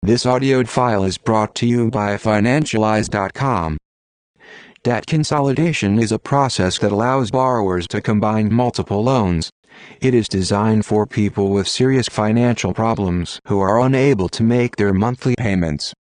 This audio file is brought to you by Financialize.com. Debt consolidation is a process that allows borrowers to combine multiple loans. It is designed for people with serious financial problems who are unable to make their monthly payments.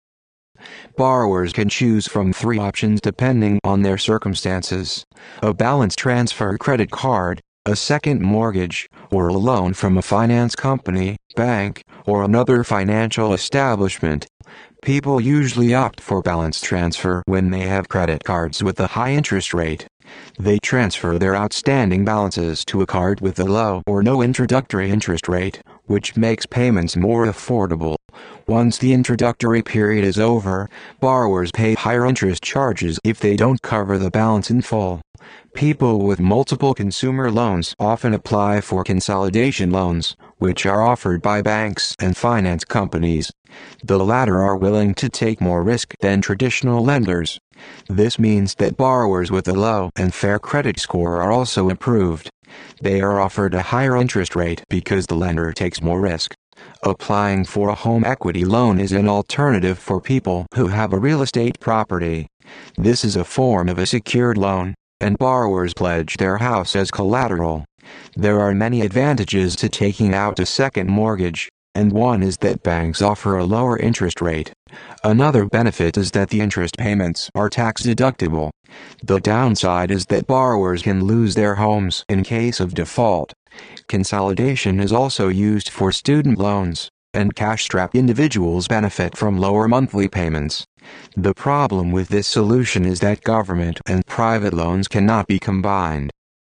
Borrowers can choose from 3 options depending on their circumstances: a balance transfer credit card, a second mortgage, or a loan from a finance company, bank, or another financial establishment. People usually opt for balance transfer when they have credit cards with a high interest rate. They transfer their outstanding balances to a card with a low or no introductory interest rate, which makes payments more affordable. Once the introductory period is over, borrowers pay higher interest charges if they don't cover the balance in full. People with multiple consumer loans often apply for consolidation loans, which are offered by banks and finance companies. The latter are willing to take more risk than traditional lenders. This means that borrowers with a low and fair credit score are also approved. They are offered a higher interest rate because the lender takes more risk. Applying for a home equity loan is an alternative for people who have a real estate property. This is a form of a secured loan, and borrowers pledge their house as collateral. There are many advantages to taking out a second mortgage, and one is that banks offer a lower interest rate. Another benefit is that the interest payments are tax deductible. The downside is that borrowers can lose their homes in case of default. Consolidation is also used for student loans, and cash-strapped individuals benefit from lower monthly payments. The problem with this solution is that government and private loans cannot be combined.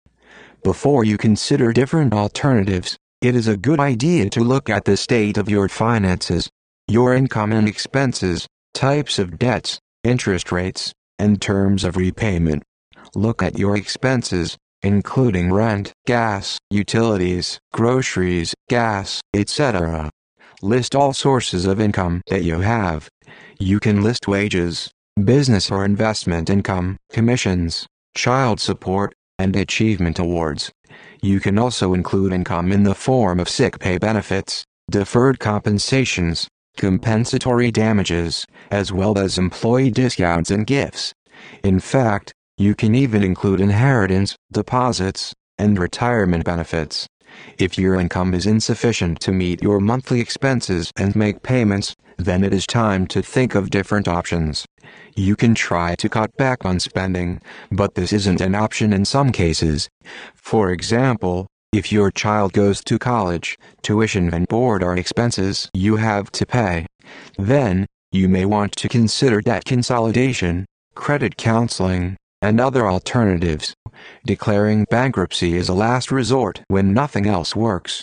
Before you consider different alternatives, it is a good idea to look at the state of your finances, your income and expenses, types of debts, interest rates, and terms of repayment. Look at your expenses, including rent, gas, utilities, groceries, gas, etc. List all sources of income that you have. You can list wages, business or investment income, commissions, child support, and achievement awards. You can also include income in the form of sick pay benefits, deferred compensations, compensatory damages, as well as employee discounts and gifts. In fact, you can even include inheritance, deposits, and retirement benefits. If your income is insufficient to meet your monthly expenses and make payments, then it is time to think of different options. You can try to cut back on spending, but this isn't an option in some cases. For example, if your child goes to college, tuition and board are expenses you have to pay. Then, you may want to consider debt consolidation, credit counseling, and other alternatives. Declaring bankruptcy is a last resort when nothing else works.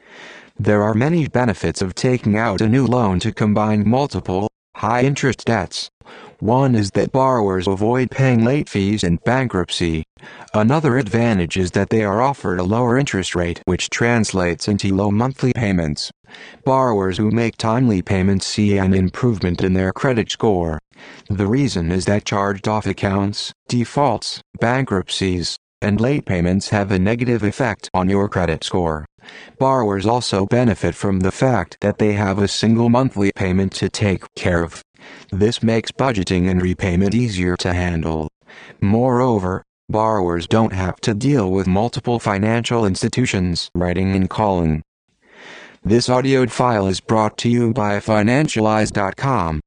There are many benefits of taking out a new loan to combine multiple, high-interest debts. One is that borrowers avoid paying late fees in bankruptcy. Another advantage is that they are offered a lower interest rate, which translates into low monthly payments. Borrowers who make timely payments see an improvement in their credit score. The reason is that charged-off accounts, defaults, bankruptcies, and late payments have a negative effect on your credit score. Borrowers also benefit from the fact that they have a single monthly payment to take care of. This makes budgeting and repayment easier to handle. Moreover, borrowers don't have to deal with multiple financial institutions writing and calling. This audio file is brought to you by Financialize.com.